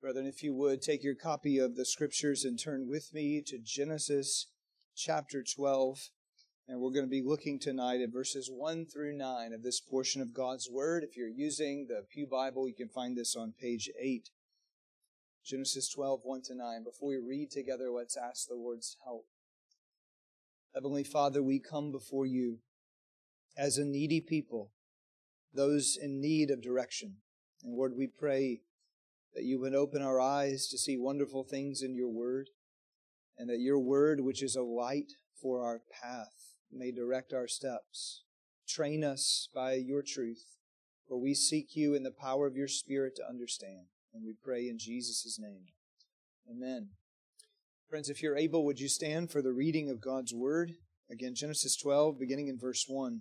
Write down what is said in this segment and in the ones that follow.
Brethren, if you would, take your copy of the Scriptures and turn with me to Genesis chapter 12. And we're going to be looking tonight at verses 1 through 9 of this portion of God's Word. If you're using the Pew Bible, you can find this on page 8. Genesis 12, 1 to 9. Before we read together, let's ask the Lord's help. Heavenly Father, we come before you as a needy people, those in need of direction. And Lord, we pray that you would open our eyes to see wonderful things in your word, and that your word, which is a light for our path, may direct our steps. Train us by your truth, for we seek you in the power of your Spirit to understand. And we pray in Jesus' name. Amen. Friends, if you're able, would you stand for the reading of God's word? Again, Genesis 12, beginning in verse 1.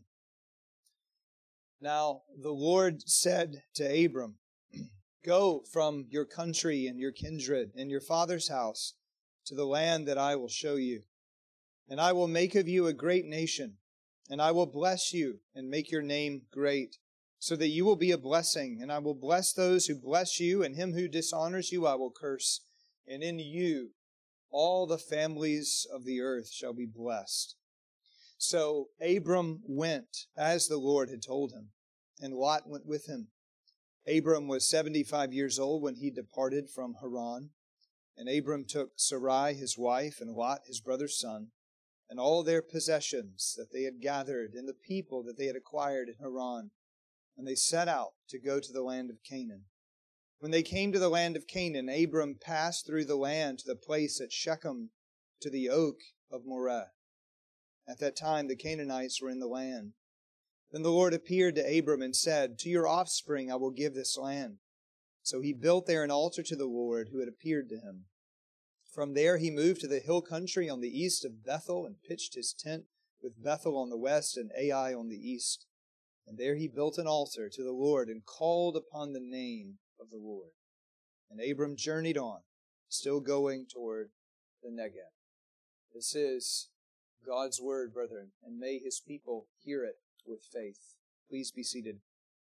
Now the Lord said to Abram, "Go from your country and your kindred and your father's house to the land that I will show you. And I will make of you a great nation, and I will bless you and make your name great, so that you will be a blessing. And I will bless those who bless you, and him who dishonors you I will curse. And in you all the families of the earth shall be blessed." So Abram went as the Lord had told him, and Lot went with him. Abram was 75 years old when he departed from Haran. And Abram took Sarai his wife, and Lot his brother's son, and all their possessions that they had gathered, and the people that they had acquired in Haran. And they set out to go to the land of Canaan. When they came to the land of Canaan, Abram passed through the land to the place at Shechem, to the oak of Moreh. At that time the Canaanites were in the land. Then the Lord appeared to Abram and said, "To your offspring I will give this land." So he built there an altar to the Lord who had appeared to him. From there he moved to the hill country on the east of Bethel and pitched his tent with Bethel on the west and Ai on the east. And there he built an altar to the Lord and called upon the name of the Lord. And Abram journeyed on, still going toward the Negev. This is God's word, brethren, and may his people hear it with faith. Please be seated.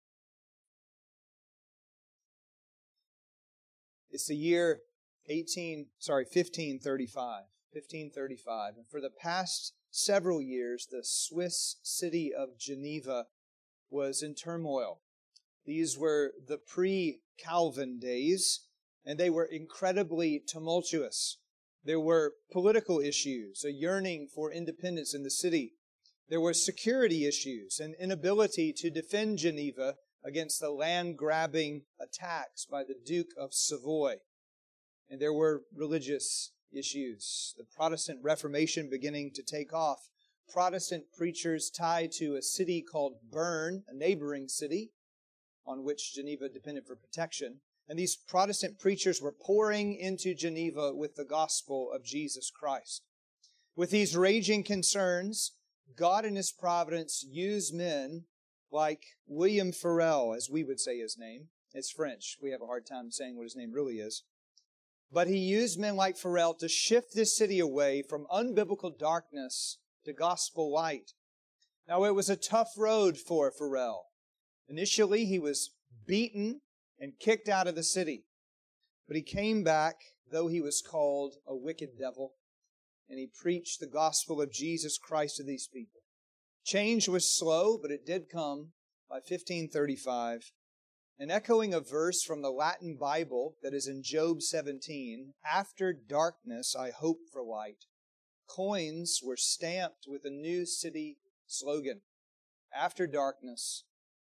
It's the year 1535. And for the past several years, the Swiss city of Geneva was in turmoil. These were the pre-Calvin days, and they were incredibly tumultuous. There were political issues, a yearning for independence in the city. There were security issues, an inability to defend Geneva against the land-grabbing attacks by the Duke of Savoy. And there were religious issues. The Protestant Reformation beginning to take off. Protestant preachers tied to a city called Bern, a neighboring city on which Geneva depended for protection. And these Protestant preachers were pouring into Geneva with the gospel of Jesus Christ. With these raging concerns, God in His providence used men like William Farel, as we would say his name. It's French. We have a hard time saying what his name really is. But he used men like Farel to shift this city away from unbiblical darkness to gospel light. Now, it was a tough road for Farel. Initially, he was beaten and kicked out of the city. But he came back, though he was called a wicked devil, and he preached the gospel of Jesus Christ to these people. Change was slow, but it did come by 1535. And echoing a verse from the Latin Bible that is in Job 17, "After darkness I hope for light," coins were stamped with a new city slogan. After darkness,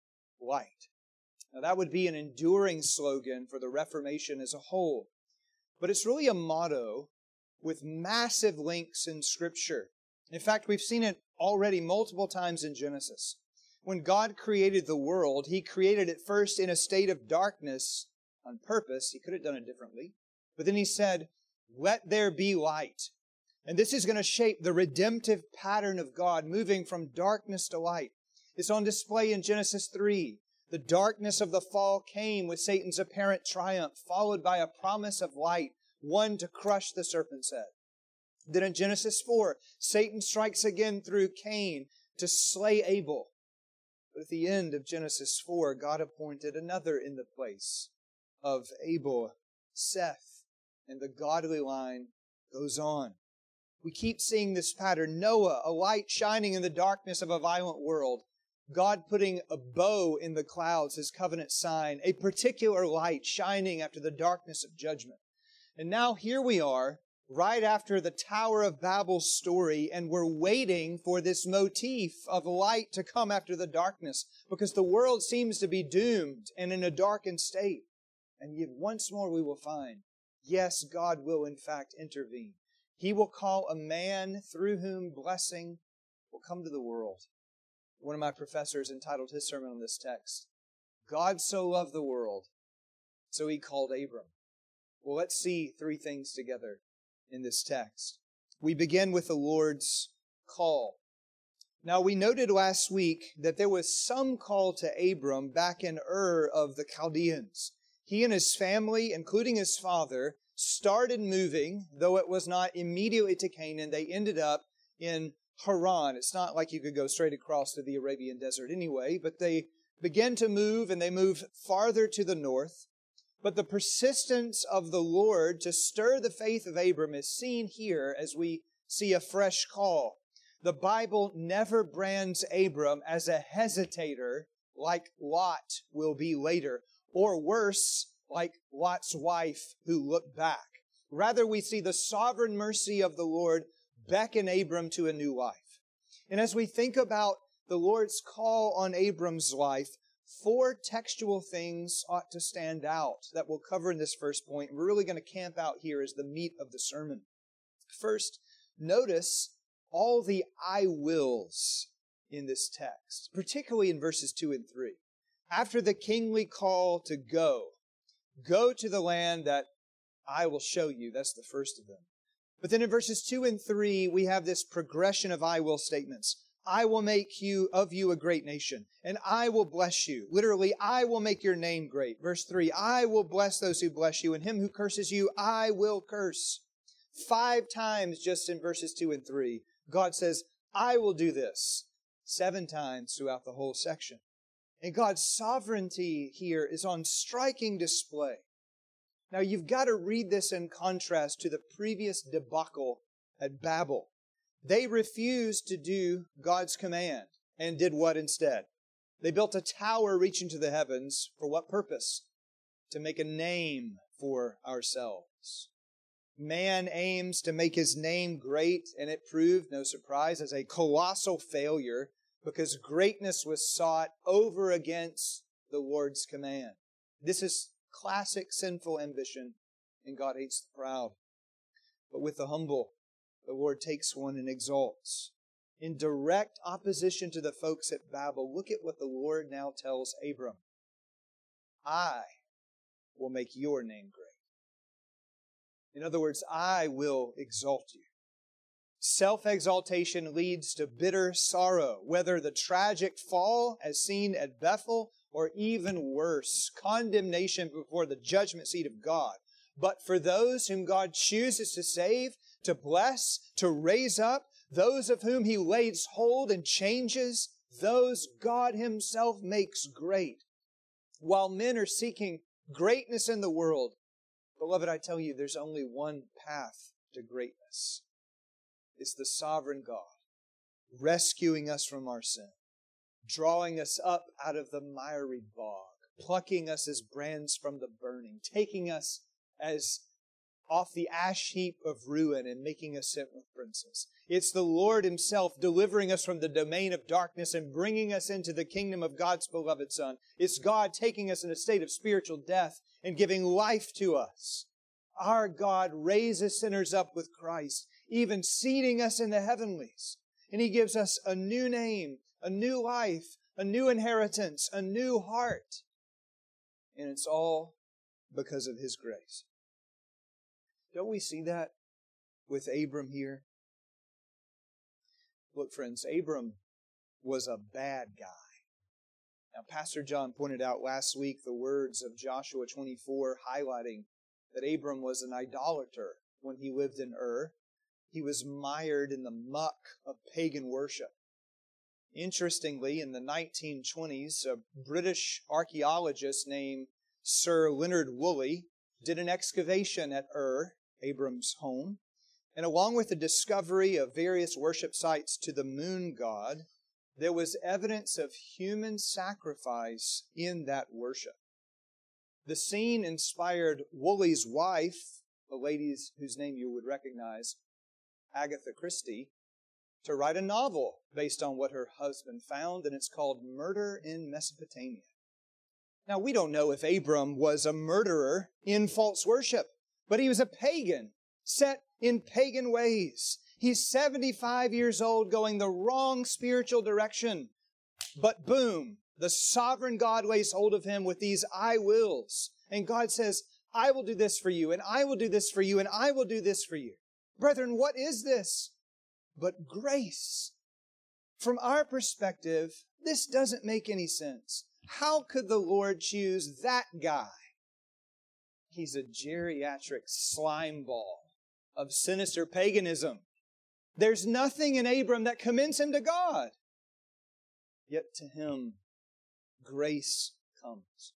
light. Now that would be an enduring slogan for the Reformation as a whole. But it's really a motto with massive links in Scripture. In fact, we've seen it already multiple times in Genesis. When God created the world, He created it first in a state of darkness on purpose. He could have done it differently. But then He said, "Let there be light." And this is going to shape the redemptive pattern of God, moving from darkness to light. It's on display in Genesis 3. The darkness of the fall came with Satan's apparent triumph, followed by a promise of light, one to crush the serpent's head. Then in Genesis 4, Satan strikes again through Cain to slay Abel. But at the end of Genesis 4, God appointed another in the place of Abel, Seth, and the godly line goes on. We keep seeing this pattern. Noah, a light shining in the darkness of a violent world. God putting a bow in the clouds, his covenant sign, a particular light shining after the darkness of judgment. And now here we are, right after the Tower of Babel story, and we're waiting for this motif of light to come after the darkness, because the world seems to be doomed and in a darkened state. And yet once more we will find, yes, God will in fact intervene. He will call a man through whom blessing will come to the world. One of my professors entitled his sermon on this text, God so loved the world, so he called Abram. Well, let's see three things together in this text. We begin with the Lord's call. Now, we noted last week that there was some call to Abram back in Ur of the Chaldeans. He and his family, including his father, started moving, though it was not immediately to Canaan. They ended up in Haran. It's not like you could go straight across to the Arabian desert anyway, but they began to move, and they moved farther to the north. But the persistence of the Lord to stir the faith of Abram is seen here as we see a fresh call. The Bible never brands Abram as a hesitator like Lot will be later, or worse, like Lot's wife who looked back. Rather, we see the sovereign mercy of the Lord beckon Abram to a new life. And as we think about the Lord's call on Abram's life, four textual things ought to stand out that we'll cover in this first point. We're really going to camp out here as the meat of the sermon. First, notice all the I wills in this text, particularly in verses 2 and 3. After the kingly call to go to the land that I will show you. That's the first of them. But then in verses 2 and 3, we have this progression of I will statements. I will make you of you a great nation, and I will bless you. Literally, I will make your name great. Verse 3, I will bless those who bless you, and him who curses you, I will curse. 5 times just in verses 2 and 3, God says, I will do this. 7 times throughout the whole section. And God's sovereignty here is on striking display. Now, you've got to read this in contrast to the previous debacle at Babel. They refused to do God's command and did what instead? They built a tower reaching to the heavens. For what purpose? To make a name for ourselves. Man aims to make his name great, and it proved, no surprise, as a colossal failure because greatness was sought over against the Lord's command. This is classic sinful ambition, and God hates the proud. But with the humble, the Lord takes one and exalts. In direct opposition to the folks at Babel, look at what the Lord now tells Abram. I will make your name great. In other words, I will exalt you. Self-exaltation leads to bitter sorrow, whether the tragic fall as seen at Bethel or even worse, condemnation before the judgment seat of God. But for those whom God chooses to save, to bless, to raise up, those of whom He lays hold and changes, those God Himself makes great. While men are seeking greatness in the world, beloved, I tell you, there's only one path to greatness. It's the sovereign God, rescuing us from our sin, drawing us up out of the miry bog, plucking us as brands from the burning, taking us as off the ash heap of ruin and making us sit with princes. It's the Lord Himself delivering us from the domain of darkness and bringing us into the kingdom of God's beloved Son. It's God taking us in a state of spiritual death and giving life to us. Our God raises sinners up with Christ, even seating us in the heavenlies. And He gives us a new name, a new life, a new inheritance, a new heart. And it's all because of His grace. Don't we see that with Abram here? Look, friends, Abram was a bad guy. Now, Pastor John pointed out last week the words of Joshua 24 highlighting that Abram was an idolater when he lived in Ur. He was mired in the muck of pagan worship. Interestingly, in the 1920s, a British archaeologist named Sir Leonard Woolley did an excavation at Abram's home, and along with the discovery of various worship sites to the moon god, there was evidence of human sacrifice in that worship. The scene inspired Woolley's wife, a lady whose name you would recognize, Agatha Christie, to write a novel based on what her husband found, and it's called Murder in Mesopotamia. Now, we don't know if Abram was a murderer in false worship, but he was a pagan, set in pagan ways. He's 75 years old, going the wrong spiritual direction. But boom, the sovereign God lays hold of him with these I wills. And God says, I will do this for you, and I will do this for you, and I will do this for you. Brethren, what is this but grace? From our perspective, this doesn't make any sense. How could the Lord choose that guy? He's a geriatric slime ball of sinister paganism. There's nothing in Abram that commends him to God. Yet to him, grace comes.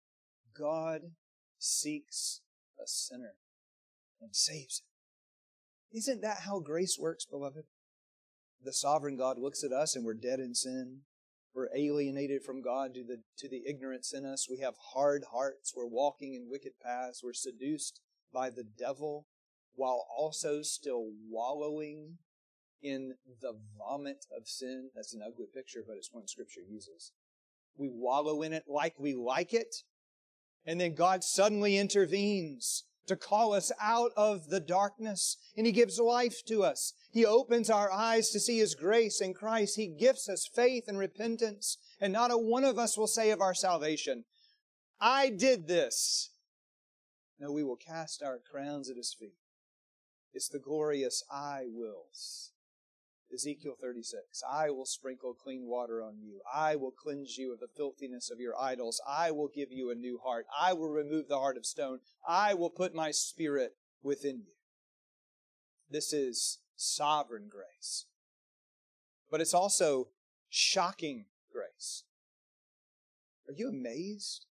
God seeks a sinner and saves him. Isn't that how grace works, beloved? The sovereign God looks at us and we're dead in sin. We're alienated from God to the ignorance in us. We have hard hearts. We're walking in wicked paths. We're seduced by the devil while also still wallowing in the vomit of sin. That's an ugly picture, but it's one Scripture uses. We wallow in it like we like it, and then God suddenly intervenes to call us out of the darkness, and He gives life to us. He opens our eyes to see His grace in Christ. He gifts us faith and repentance, and not a one of us will say of our salvation, I did this. No, we will cast our crowns at His feet. It's the glorious I wills. Ezekiel 36, I will sprinkle clean water on you. I will cleanse you of the filthiness of your idols. I will give you a new heart. I will remove the heart of stone. I will put my Spirit within you. This is sovereign grace. But it's also shocking grace. Are you amazed?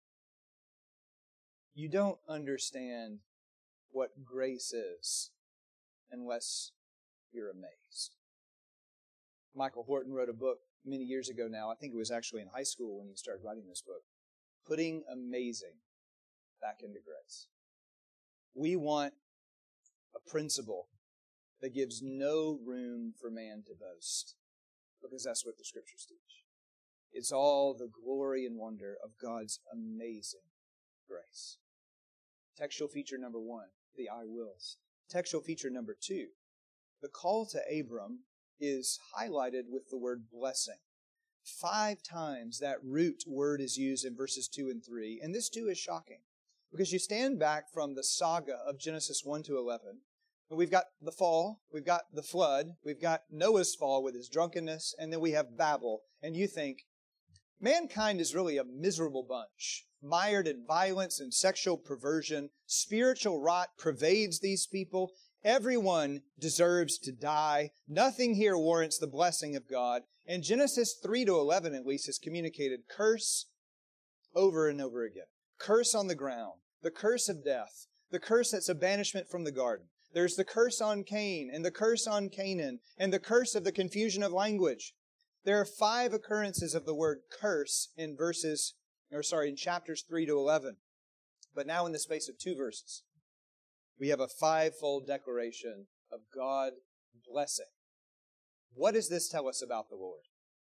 You don't understand what grace is unless you're amazed. Michael Horton wrote a book many years ago now. I think it was actually in high school when he started writing this book. Putting amazing back into grace. We want a principle that gives no room for man to boast, because that's what the Scriptures teach. It's all the glory and wonder of God's amazing grace. Textual feature number 1, the I wills. Textual feature number 2, the call to Abram is highlighted with the word blessing. 5 times that root word is used in verses 2 and 3, and this too is shocking, because you stand back from the saga of Genesis 1 to 11, and we've got the fall, we've got the flood, we've got Noah's fall with his drunkenness, and then we have Babel, and you think, mankind is really a miserable bunch, mired in violence and sexual perversion. Spiritual rot pervades these people. Everyone deserves to die. Nothing here warrants the blessing of God. And Genesis 3 to 11 at least is communicated curse over and over again. Curse on the ground, the curse of death, the curse that's a banishment from the garden. There's the curse on Cain and the curse on Canaan and the curse of the confusion of language. There are 5 occurrences of the word curse in chapters 3 to 11. But now in the space of 2 verses, we have a 5-fold declaration of God blessing. What does this tell us about the Lord?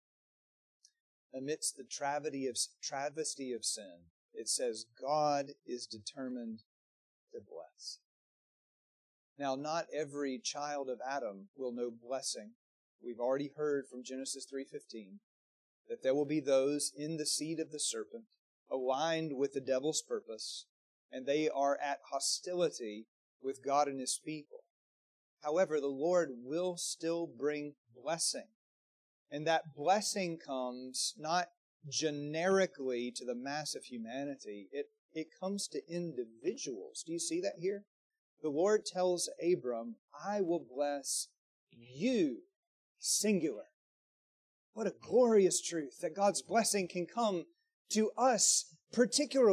Amidst the travesty of sin, it says God is determined to bless. Now, not every child of Adam will know blessing. We've already heard from Genesis 3:15 that there will be those in the seed of the serpent, aligned with the devil's purpose, and they are at hostility with God and His people. However, the Lord will still bring blessing. And that blessing comes not generically to the mass of humanity. It comes to individuals. Do you see that here? The Lord tells Abram, I will bless you, singular. What a glorious truth that God's blessing can come to us particularly.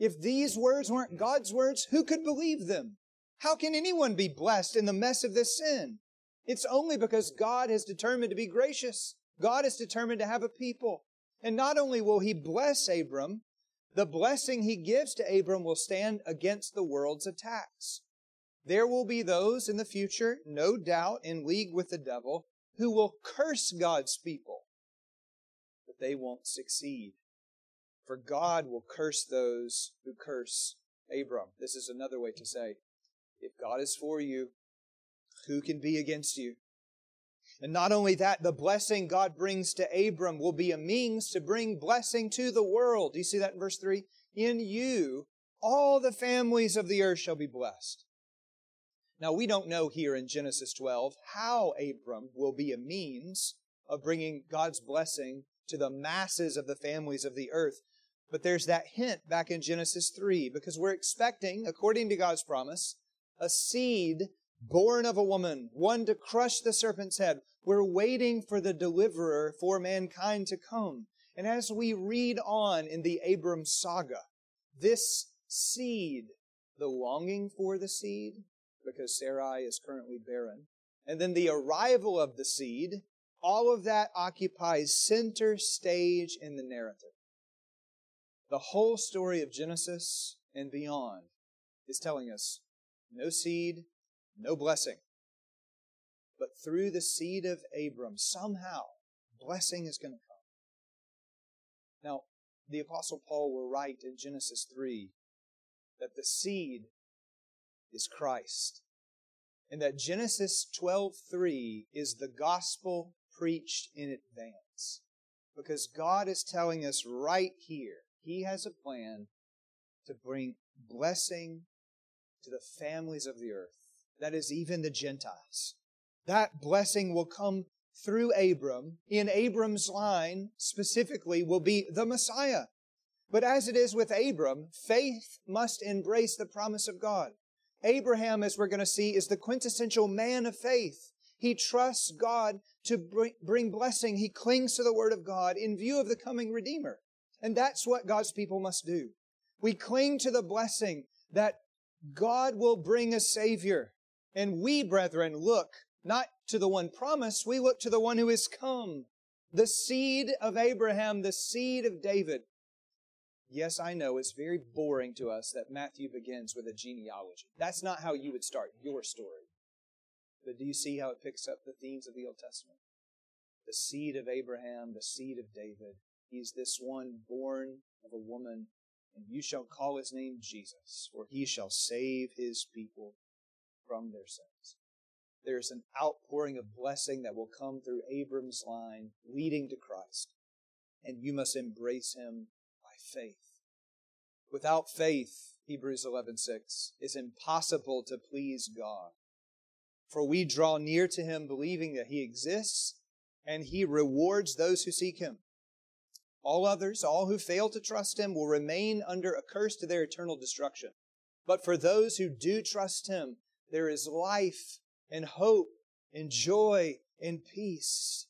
If these words weren't God's words, who could believe them? How can anyone be blessed in the mess of this sin? It's only because God has determined to be gracious. God is determined to have a people. And not only will He bless Abram, the blessing He gives to Abram will stand against the world's attacks. There will be those in the future, no doubt, in league with the devil, who will curse God's people, but they won't succeed. For God will curse those who curse Abram. This is another way to say, if God is for you, who can be against you? And not only that, the blessing God brings to Abram will be a means to bring blessing to the world. Do you see that in verse 3? In you, all the families of the earth shall be blessed. Now, we don't know here in Genesis 12 how Abram will be a means of bringing God's blessing to the masses of the families of the earth. But there's that hint back in Genesis 3, because we're expecting, according to God's promise, a seed born of a woman, one to crush the serpent's head. We're waiting for the deliverer for mankind to come. And as we read on in the Abram saga, this seed, the longing for the seed, because Sarai is currently barren, and then the arrival of the seed, all of that occupies center stage in the narrative. The whole story of Genesis and beyond is telling us no seed, no blessing. But through the seed of Abram, somehow, blessing is going to come. Now, the Apostle Paul will write in Genesis 3 that the seed is Christ. And that Genesis 12:3 is the gospel preached in advance. Because God is telling us right here, He has a plan to bring blessing to the families of the earth. That is, even the Gentiles. That blessing will come through Abram. In Abram's line, specifically, will be the Messiah. But as it is with Abram, faith must embrace the promise of God. Abraham, as we're going to see, is the quintessential man of faith. He trusts God to bring blessing. He clings to the Word of God in view of the coming Redeemer. And that's what God's people must do. We cling to the blessing that God will bring a Savior. And we, brethren, look not to the one promised, we look to the one who is come. The seed of Abraham, the seed of David. Yes, I know it's very boring to us that Matthew begins with a genealogy. That's not how you would start your story. But do you see how it picks up the themes of the Old Testament? The seed of Abraham, the seed of David. He's this one born of a woman, and you shall call His name Jesus, for He shall save His people from their sins. There's an outpouring of blessing that will come through Abram's line, leading to Christ. And you must embrace Him by faith. Without faith, Hebrews 11:6, is impossible to please God. For we draw near to Him believing that He exists, and He rewards those who seek Him. All others, all who fail to trust Him, will remain under a curse to their eternal destruction. But for those who do trust Him, there is life and hope and joy and peace.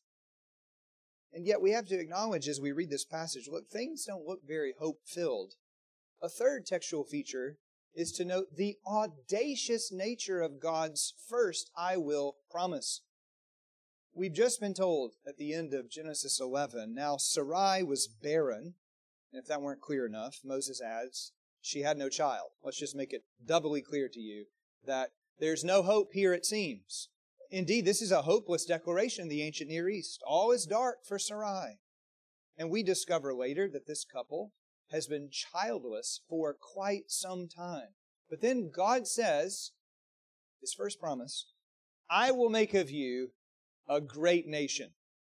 And yet we have to acknowledge as we read this passage, look, things don't look very hope-filled. A third textual feature is to note the audacious nature of God's first "I will" promise. We've just been told at the end of Genesis 11, now Sarai was barren, and if that weren't clear enough, Moses adds, she had no child. Let's just make it doubly clear to you that there's no hope here, it seems. Indeed, this is a hopeless declaration in the ancient Near East. All is dark for Sarai. And we discover later that this couple has been childless for quite some time. But then God says, His first promise, I will make of you a great nation.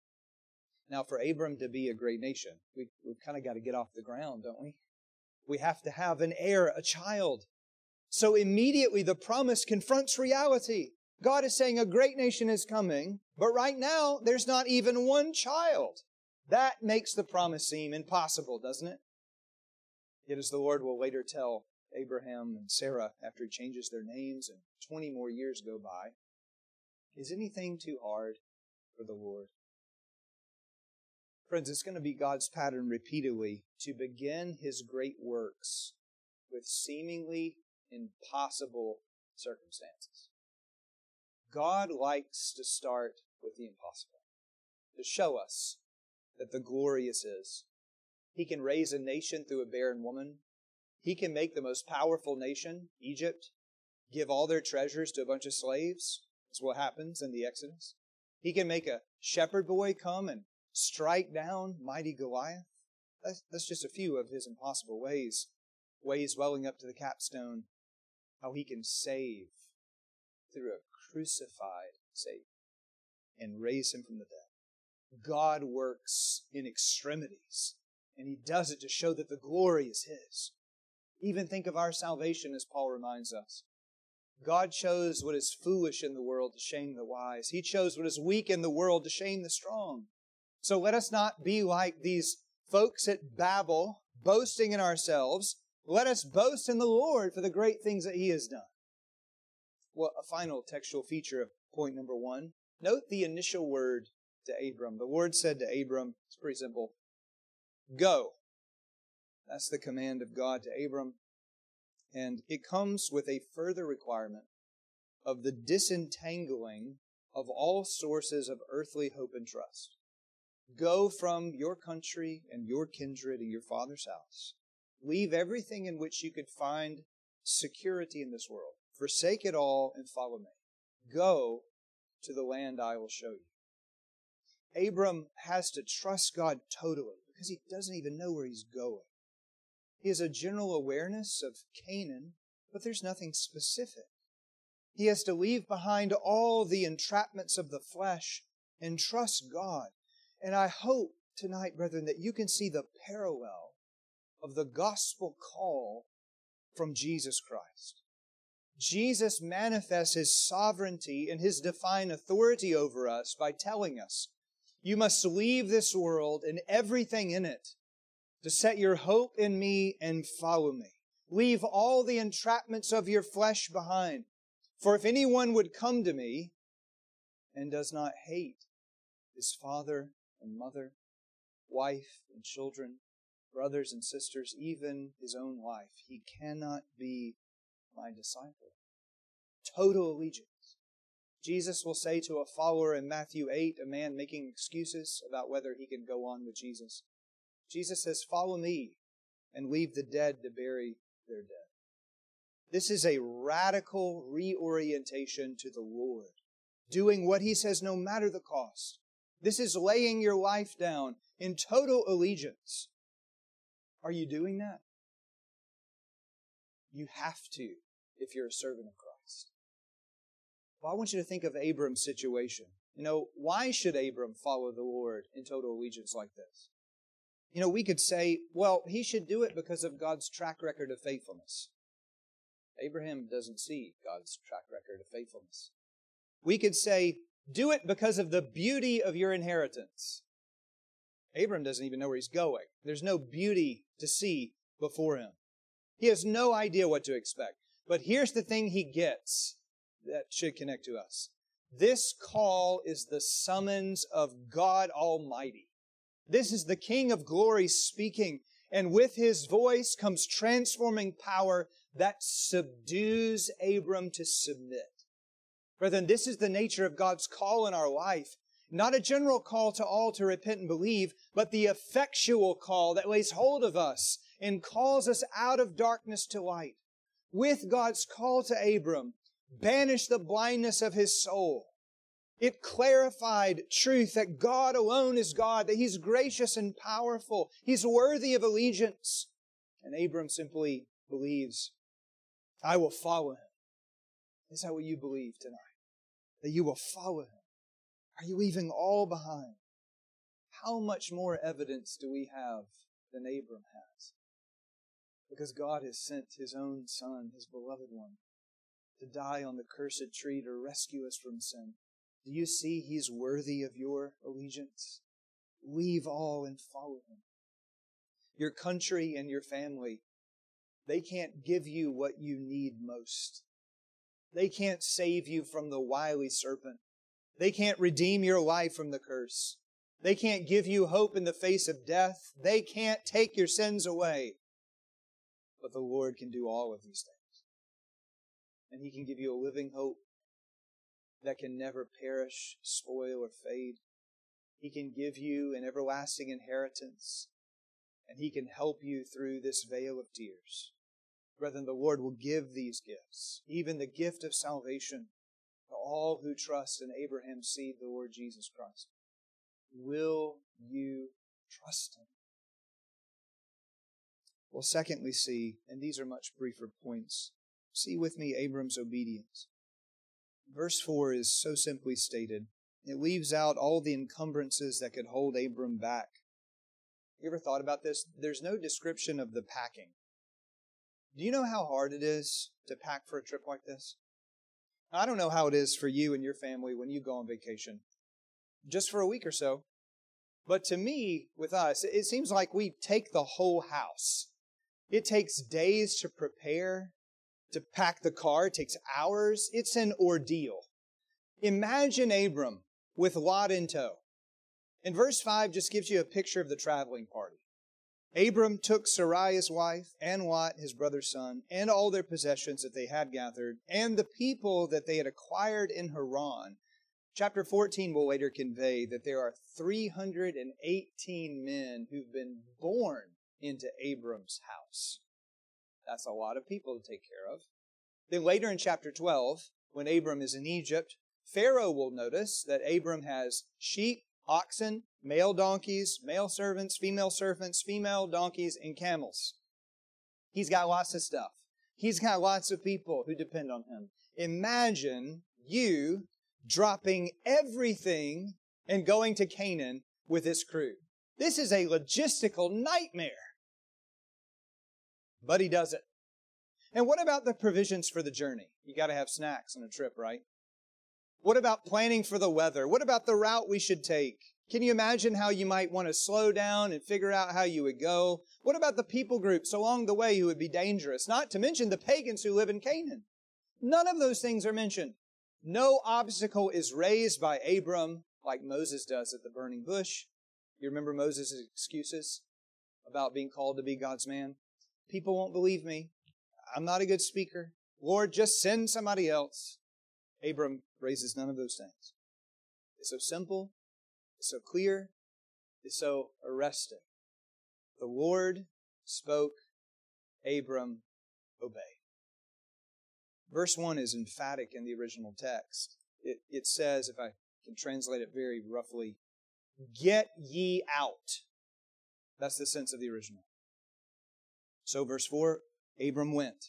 Now, for Abram to be a great nation, we've kind of got to get off the ground, don't we? We have to have an heir, a child. So immediately the promise confronts reality. God is saying a great nation is coming, but right now there's not even one child. That makes the promise seem impossible, doesn't it? Yet as the Lord will later tell Abraham and Sarah after He changes their names and 20 more years go by, is anything too hard for the Lord? Friends, it's going to be God's pattern repeatedly to begin His great works with seemingly impossible circumstances. God likes to start with the impossible, to show us that the glorious is. He can raise a nation through a barren woman. He can make the most powerful nation, Egypt, give all their treasures to a bunch of slaves. That's what happens in the Exodus. He can make a shepherd boy come and strike down mighty Goliath. That's just a few of His impossible ways welling up to the capstone, how He can save through a crucified Savior and raise Him from the dead. God works in extremities, and He does it to show that the glory is His. Even think of our salvation as Paul reminds us. God chose what is foolish in the world to shame the wise. He chose what is weak in the world to shame the strong. So let us not be like these folks at Babel, boasting in ourselves. Let us boast in the Lord for the great things that He has done. Well, a final textual feature of point number 1. Note the initial word to Abram. The Lord said to Abram, it's pretty simple, go. That's the command of God to Abram. And it comes with a further requirement of the disentangling of all sources of earthly hope and trust. Go from your country and your kindred and your father's house. Leave everything in which you could find security in this world. Forsake it all and follow me. Go to the land I will show you. Abram has to trust God totally because he doesn't even know where he's going. He has a general awareness of Canaan, but there's nothing specific. He has to leave behind all the entrapments of the flesh and trust God. And I hope tonight, brethren, that you can see the parallel of the gospel call from Jesus Christ. Jesus manifests His sovereignty and His divine authority over us by telling us, you must leave this world and everything in it to set your hope in me and follow me. Leave all the entrapments of your flesh behind. For if anyone would come to me and does not hate his father and mother, wife and children, brothers and sisters, even his own life, he cannot be my disciple. Total allegiance. Jesus will say to a follower in Matthew 8, a man making excuses about whether he can go on with Jesus. Jesus says, follow me and leave the dead to bury their dead. This is a radical reorientation to the Lord, doing what He says no matter the cost. This is laying your life down in total allegiance. Are you doing that? You have to if you're a servant of Christ. Well, I want you to think of Abram's situation. Why should Abram follow the Lord in total allegiance like this? We could say, well, he should do it because of God's track record of faithfulness. Abraham doesn't see God's track record of faithfulness. We could say, do it because of the beauty of your inheritance. Abram doesn't even know where he's going. There's no beauty to see before him. He has no idea what to expect. But here's the thing he gets that should connect to us. This call is the summons of God Almighty. This is the King of glory speaking, and with His voice comes transforming power that subdues Abram to submit. Brethren, this is the nature of God's call in our life. Not a general call to all to repent and believe, but the effectual call that lays hold of us and calls us out of darkness to light. With God's call to Abram, banish the blindness of his soul. It clarified truth that God alone is God, that He's gracious and powerful. He's worthy of allegiance. And Abram simply believes, I will follow Him. Is that what you believe tonight? That you will follow Him? Are you leaving all behind? How much more evidence do we have than Abram has? Because God has sent His own Son, His beloved one, to die on the cursed tree to rescue us from sin. Do you see He's worthy of your allegiance? Leave all and follow Him. Your country and your family, they can't give you what you need most. They can't save you from the wily serpent. They can't redeem your life from the curse. They can't give you hope in the face of death. They can't take your sins away. But the Lord can do all of these things. And He can give you a living hope that can never perish, spoil, or fade. He can give you an everlasting inheritance, and He can help you through this vale of tears. Brethren, the Lord will give these gifts, even the gift of salvation, to all who trust in Abraham's seed, the Lord Jesus Christ. Will you trust Him? Well, secondly, see, and these are much briefer points, see with me Abram's obedience. Verse 4 is so simply stated. It leaves out all the encumbrances that could hold Abram back. You ever thought about this? There's no description of the packing. Do you know how hard it is to pack for a trip like this? I don't know how it is for you and your family when you go on vacation, just for a week or so. But to me, with us, it seems like we take the whole house. It takes days to prepare, to pack the car. It takes hours. It's an ordeal. Imagine Abram with Lot in tow. And verse 5 just gives you a picture of the traveling party. Abram took Sarai his wife, and Lot his brother's son, and all their possessions that they had gathered, and the people that they had acquired in Haran. Chapter 14 will later convey that there are 318 men who've been born into Abram's house. That's a lot of people to take care of. Then later in chapter 12, when Abram is in Egypt, Pharaoh will notice that Abram has sheep, oxen, male donkeys, male servants, female donkeys, and camels. He's got lots of stuff. He's got lots of people who depend on him. Imagine you dropping everything and going to Canaan with this crew. This is a logistical nightmare. But he does it. And what about the provisions for the journey? You got to have snacks on a trip, right? What about planning for the weather? What about the route we should take? Can you imagine how you might want to slow down and figure out how you would go? What about the people groups along the way who would be dangerous? Not to mention the pagans who live in Canaan. None of those things are mentioned. No obstacle is raised by Abram like Moses does at the burning bush. You remember Moses' excuses about being called to be God's man? People won't believe me. I'm not a good speaker. Lord, just send somebody else. Abram raises none of those things. It's so simple. It's so clear. It's so arresting. The Lord spoke. Abram obeyed. Verse 1 is emphatic in the original text. It says, if I can translate it very roughly, get ye out. That's the sense of the original. So verse 4, Abram went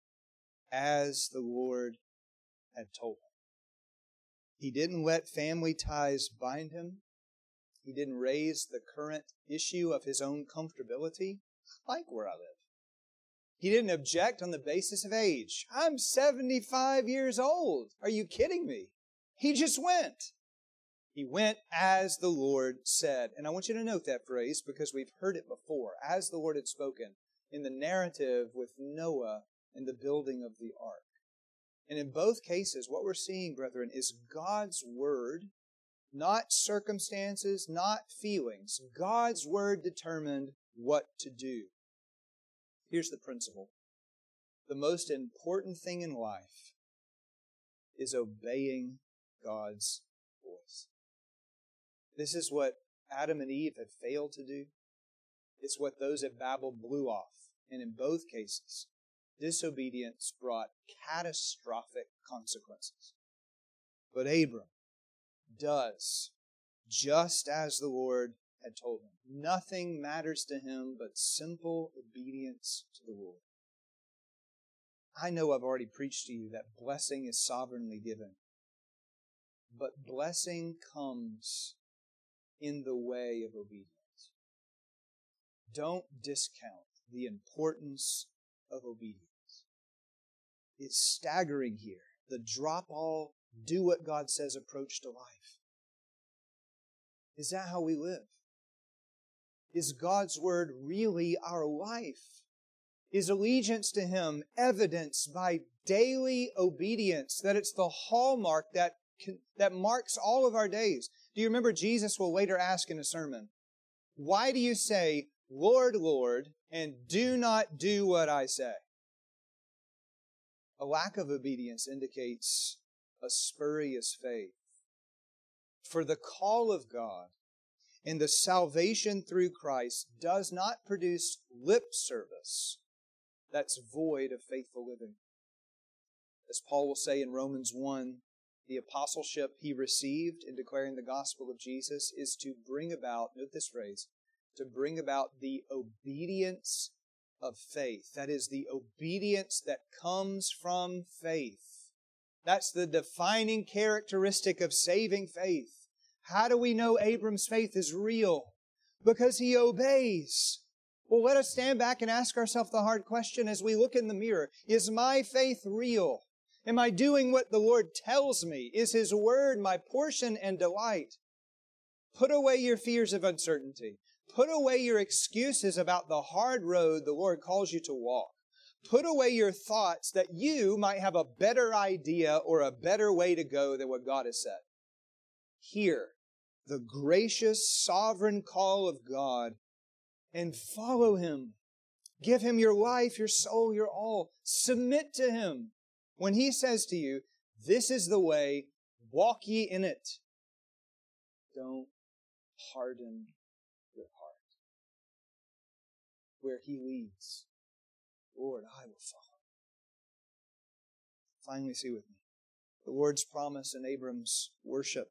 as the Lord had told him. He didn't let family ties bind him. He didn't raise the current issue of his own comfortability. I like where I live. He didn't object on the basis of age. I'm 75 years old. Are you kidding me? He just went. He went as the Lord said. And I want you to note that phrase because we've heard it before, as the Lord had spoken, in the narrative with Noah and the building of the ark. And in both cases, what we're seeing, brethren, is God's word, not circumstances, not feelings. God's word determined what to do. Here's the principle. The most important thing in life is obeying God's voice. This is what Adam and Eve had failed to do. It's what those at Babel blew off. And in both cases, disobedience brought catastrophic consequences. But Abram does just as the Lord had told him. Nothing matters to him but simple obedience to the Lord. I know I've already preached to you that blessing is sovereignly given. But blessing comes in the way of obedience. Don't discount the importance of obedience. It's staggering here. The drop all, do what God says approach to life. Is that how we live? Is God's word really our life? Is allegiance to Him evidenced by daily obedience, that it's the hallmark that marks all of our days? Do you remember Jesus will later ask in a sermon, why do you say, Lord, Lord, and do not do what I say. A lack of obedience indicates a spurious faith. For the call of God and the salvation through Christ does not produce lip service that's void of faithful living. As Paul will say in Romans 1, the apostleship he received in declaring the gospel of Jesus is to bring about, note this phrase, to bring about the obedience of faith. That is, the obedience that comes from faith. That's the defining characteristic of saving faith. How do we know Abram's faith is real? Because he obeys. Well, let us stand back and ask ourselves the hard question as we look in the mirror. Is my faith real? Am I doing what the Lord tells me? Is His Word my portion and delight? Put away your fears of uncertainty. Put away your excuses about the hard road the Lord calls you to walk. Put away your thoughts that you might have a better idea or a better way to go than what God has said. Hear the gracious, sovereign call of God and follow Him. Give Him your life, your soul, your all. Submit to Him. When He says to you, this is the way, walk ye in it. Don't harden your heart. Where He leads, Lord, I will follow. Finally, see with me the Lord's promise in Abram's worship.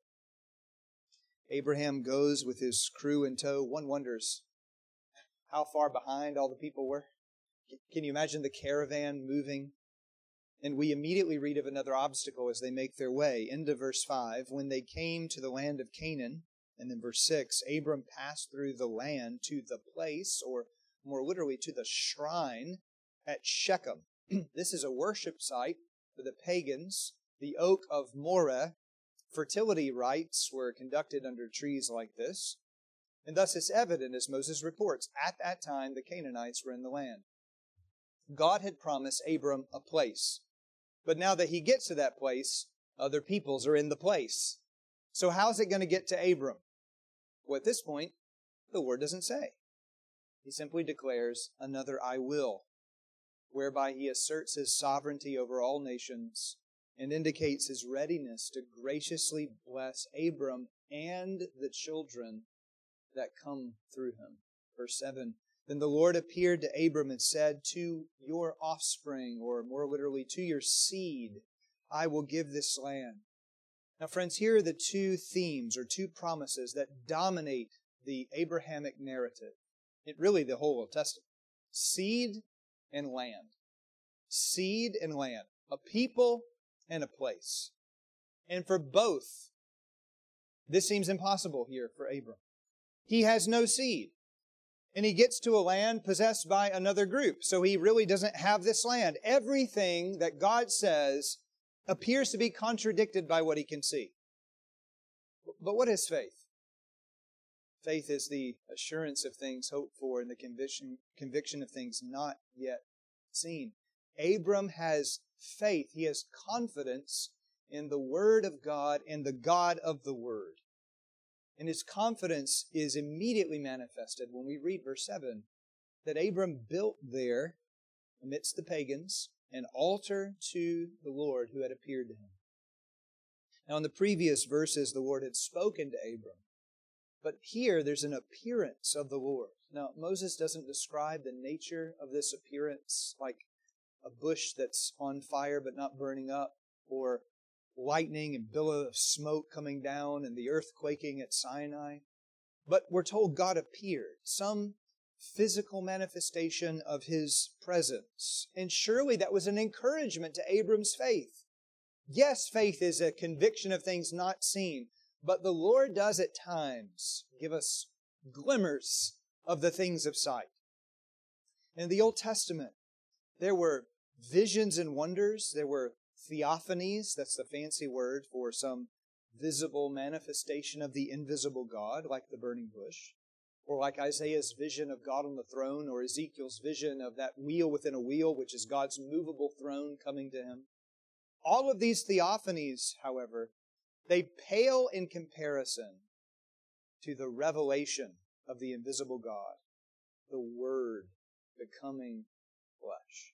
Abraham goes with his crew in tow. One wonders how far behind all the people were. Can you imagine the caravan moving? And we immediately read of another obstacle as they make their way into verse 5. When they came to the land of Canaan, and then verse 6, Abram passed through the land to the place, or more literally to the shrine at Shechem. This is a worship site for the pagans. The oak of Moreh. Fertility rites were conducted under trees like this. And thus it's evident, as Moses reports, at that time the Canaanites were in the land. God had promised Abram a place. But now that he gets to that place, other peoples are in the place. So how's it going to get to Abram? Well, at this point, the Lord doesn't say. He simply declares another I will, whereby He asserts His sovereignty over all nations and indicates His readiness to graciously bless Abram and the children that come through him. Verse 7, then the Lord appeared to Abram and said, to your offspring, or more literally, to your seed, I will give this land. Now, friends, here are the two themes or two promises that dominate the Abrahamic narrative. Really, the whole Old Testament. Seed and land. Seed and land. A people and a place. And for both, this seems impossible here for Abram. He has no seed. And he gets to a land possessed by another group. So he really doesn't have this land. Everything that God says appears to be contradicted by what he can see. But what is faith? Faith is the assurance of things hoped for and the conviction of things not yet seen. Abram has faith. He has confidence in the Word of God and the God of the Word. And his confidence is immediately manifested when we read verse 7, that Abram built there, amidst the pagans, an altar to the Lord who had appeared to him. Now in the previous verses, the Lord had spoken to Abram. But here there's an appearance of the Lord. Now Moses doesn't describe the nature of this appearance like a bush that's on fire but not burning up, or lightning and billow of smoke coming down and the earth quaking at Sinai. But we're told God appeared, some physical manifestation of His presence. And surely that was an encouragement to Abram's faith. Yes, faith is a conviction of things not seen, but the Lord does at times give us glimmers of the things of sight. In the Old Testament, there were visions and wonders. There were theophanies, that's the fancy word for some visible manifestation of the invisible God, like the burning bush, or like Isaiah's vision of God on the throne, or Ezekiel's vision of that wheel within a wheel, which is God's movable throne coming to him. All of these theophanies, however, they pale in comparison to the revelation of the invisible God. the Word becoming flesh.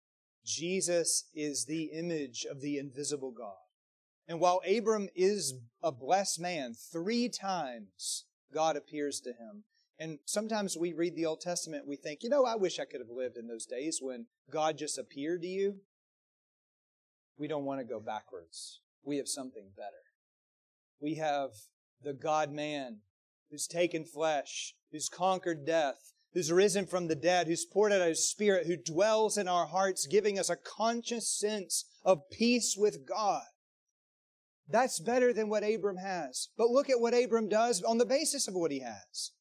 Jesus is the image of the invisible God. And while Abram is a blessed man, 3 times God appears to him. And sometimes we read the Old Testament, we think, I wish I could have lived in those days when God just appeared to you. We don't want to go backwards. We have something better. We have the God-man who's taken flesh, who's conquered death, who's risen from the dead, who's poured out His Spirit, who dwells in our hearts, giving us a conscious sense of peace with God. That's better than what Abram has. But look at what Abram does on the basis of what he has.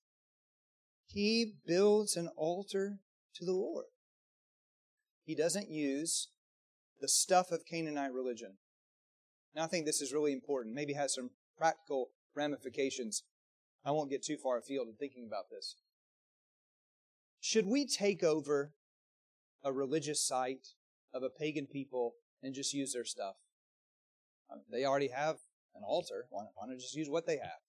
He builds an altar to the Lord. He doesn't use the stuff of Canaanite religion. Now, I think this is really important. Maybe has some practical ramifications. I won't get too far afield in thinking about this. Should we take over a religious site of a pagan people and just use their stuff? They already have an altar. Why not just use what they have?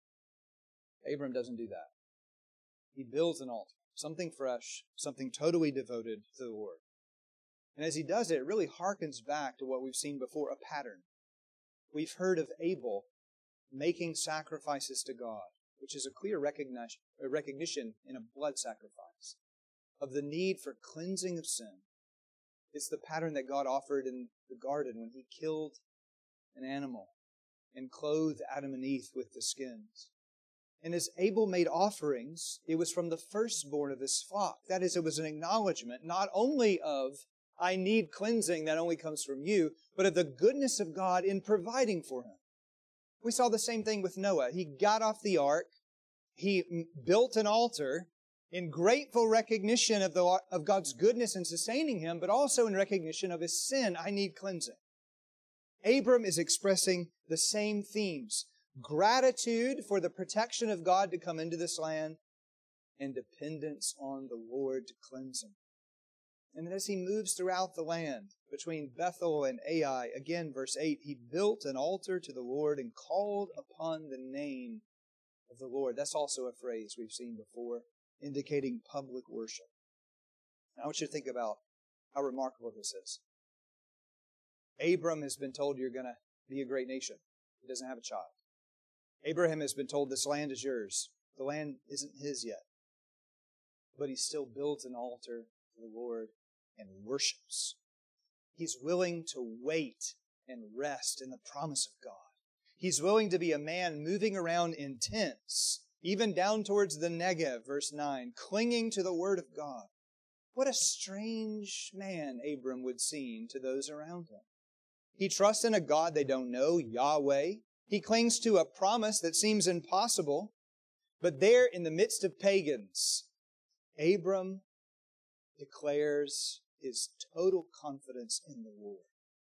Abram doesn't do that. He builds an altar, something fresh, something totally devoted to the Lord. And as he does it, it really harkens back to what we've seen before, a pattern. We've heard of Abel making sacrifices to God, which is a clear recognition in a blood sacrifice of the need for cleansing of sin. It's the pattern that God offered in the garden when He killed an animal and clothed Adam and Eve with the skins. And as Abel made offerings, it was from the firstborn of his flock. That is, it was an acknowledgement not only of, I need cleansing that only comes from you, but of the goodness of God in providing for him. We saw the same thing with Noah. He got off the ark. He built an altar in grateful recognition of God's goodness in sustaining him, but also in recognition of his sin. I need cleansing. Abram is expressing the same themes. Gratitude for the protection of God to come into this land and dependence on the Lord to cleanse him. And then as he moves throughout the land between Bethel and Ai, again, verse 8, he built an altar to the Lord and called upon the name of the Lord. That's also a phrase we've seen before, indicating public worship. Now I want you to think about how remarkable this is. Abram has been told you're going to be a great nation. He doesn't have a child. Abraham has been told this land is yours. The land isn't his yet. But he still builds an altar to the Lord and worships. He's willing to wait and rest in the promise of God. He's willing to be a man moving around in tents, even down towards the Negev, verse 9, clinging to the Word of God. What a strange man Abram would seem to those around him. He trusts in a God they don't know, Yahweh. He clings to a promise that seems impossible. But there in the midst of pagans, Abram declares his total confidence in the Lord.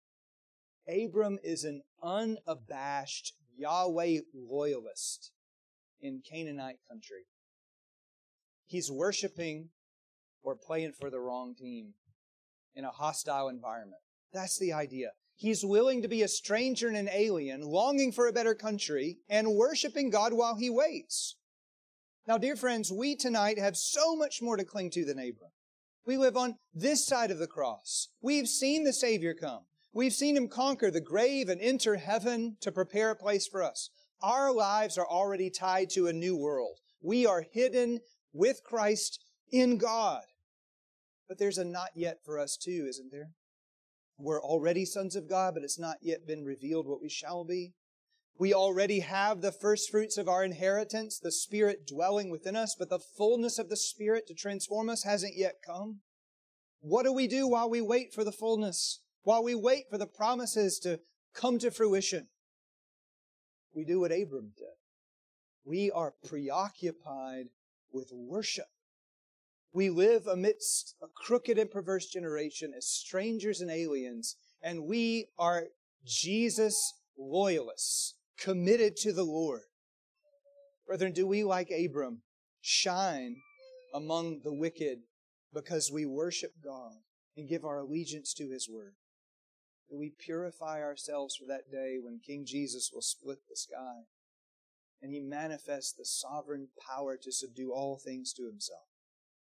Abram is an unabashed Yahweh loyalist in Canaanite country. He's worshiping or playing for the wrong team in a hostile environment. That's the idea. He's willing to be a stranger and an alien, longing for a better country, and worshiping God while he waits. Now, dear friends, we tonight have so much more to cling to than Abram. We live on this side of the cross. We've seen the Savior come. We've seen Him conquer the grave and enter heaven to prepare a place for us. Our lives are already tied to a new world. We are hidden with Christ in God. But there's a not yet for us too, isn't there? We're already sons of God, but it's not yet been revealed what we shall be. We already have the first fruits of our inheritance, the Spirit dwelling within us, but the fullness of the Spirit to transform us hasn't yet come. What do we do while we wait for the fullness? While we wait for the promises to come to fruition? We do what Abram did. We are preoccupied with worship. We live amidst a crooked and perverse generation as strangers and aliens, and we are Jesus loyalists, committed to the Lord. Brethren, do we, like Abram, shine among the wicked because we worship God and give our allegiance to His Word? Do we purify ourselves for that day when King Jesus will split the sky and He manifests the sovereign power to subdue all things to Himself?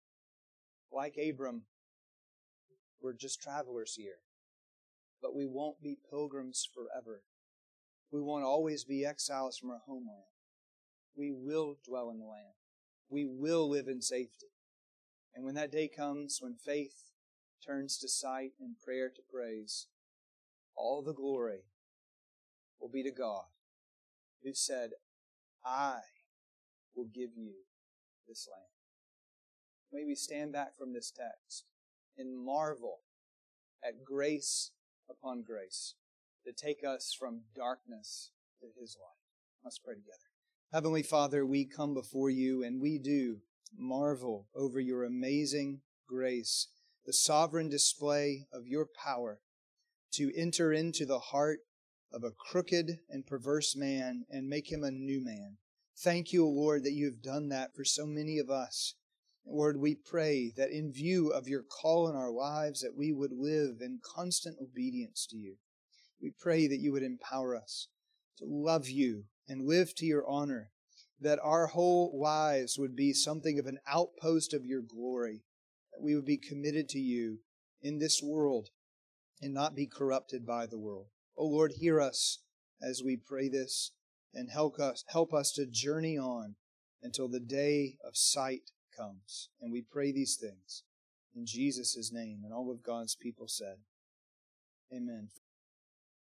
like Abram, we're just travelers here. But we won't be pilgrims forever. We won't always be exiles from our homeland. We will dwell in the land. We will live in safety. And when that day comes, when faith turns to sight and prayer to praise, all the glory will be to God, who said, I will give you this land. May we stand back from this text and marvel at grace upon grace to take us from darkness to His light. Let's pray together. Heavenly Father, we come before you and we do marvel over your amazing grace, the sovereign display of your power to enter into the heart of a crooked and perverse man and make him a new man. Thank you, Lord, that you have done that for so many of us. Lord, we pray that in view of your call in our lives, that we would live in constant obedience to you. We pray that you would empower us to love you and live to your honor, that our whole lives would be something of an outpost of your glory, that we would be committed to you in this world and not be corrupted by the world. Oh Lord, hear us as we pray this and help us to journey on until the day of sight comes. And we pray these things in Jesus' name. And all of God's people said, Amen.